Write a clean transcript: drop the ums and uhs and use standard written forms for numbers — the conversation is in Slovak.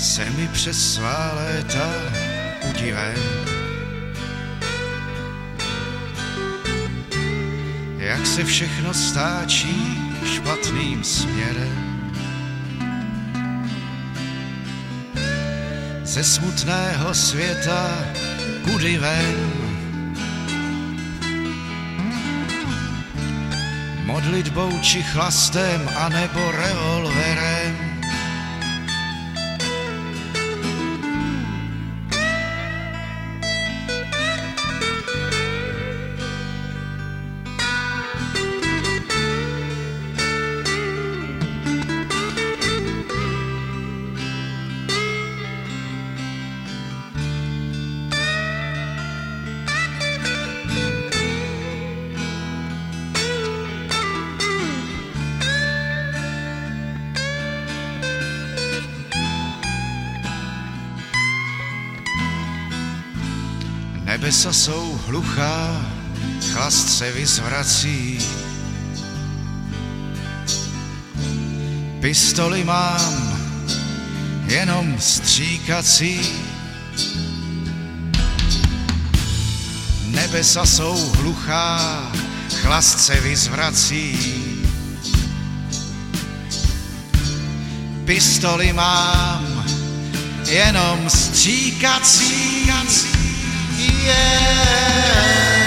se mi přes svá léta udivem, jak se všechno stáčí špatným směrem. Ze smutného světa kudy ven, modlitbou či chlastem anebo revolverem. Nebesa jsou hluchá, chlast se vyzvrací. Pistoli mám jenom stříkací. Nebesa jsou hluchá, chlast se vyzvrací. Pistoli mám jenom stříkací. Yeah.